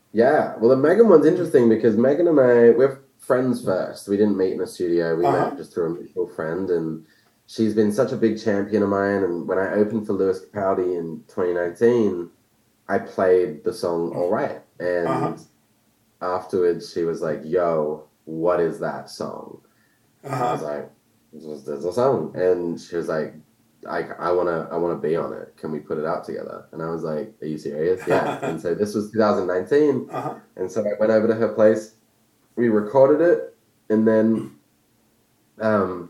Yeah, well, the Megan one's interesting because Megan and we're friends first. We didn't meet in a studio. We met Uh-huh. just through a mutual friend, and she's been such a big champion of mine. And when I opened for Lewis Capaldi in 2019, I played the song All Right. Uh-huh. And afterwards, she was like, Yo, what is that song? And I was Uh-huh. like, there's a song. And she was like, I wanna be on it. Can we put it out together? And I was like, Are you serious? Yeah. And so this was 2019. Uh-huh. And so I went over to her place, we recorded it, and then um,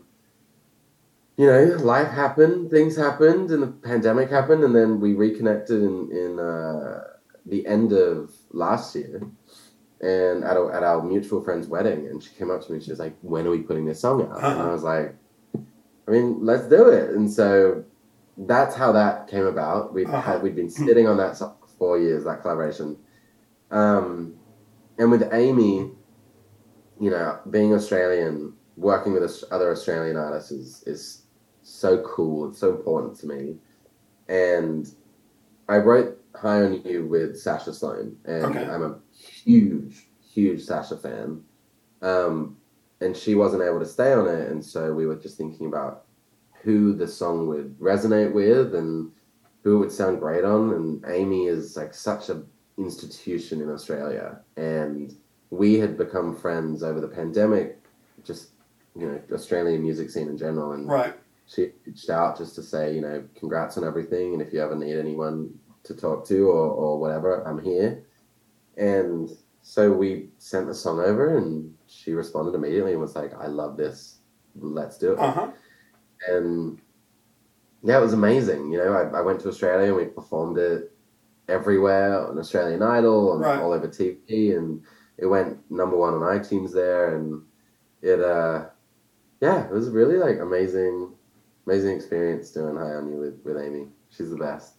life happened, things happened, and the pandemic happened, and then we reconnected in the end of last year and at our mutual friend's wedding, and she came up to me and she was like, When are we putting this song out? And I Uh-huh. was like, I mean, let's do it. And so that's how that came about. Uh-huh. We'd been sitting on that song for 4 years, that collaboration. Um, and with Amy, being Australian, working with other Australian artists is so cool. It's so important to me. And I wrote High on You with Sasha Sloan, and Okay. I'm a huge, huge Sasha fan. Um, and she wasn't able to stay on it, and so we were just thinking about who the song would resonate with and who it would sound great on. And Amy is like such a institution in Australia, and we had become friends over the pandemic, just Australian music scene in general. And Right. she reached out just to say, congrats on everything, and if you ever need anyone to talk to or whatever, I'm here. And so we sent the song over, and she responded immediately and was like, I love this, let's do it. Uh-huh. And yeah, it was amazing. I went to Australia and we performed it everywhere on Australian Idol and Right. all over TV, and it went number one on iTunes there. And it, yeah, it was really like amazing, amazing experience doing High on You with Amy. She's the best.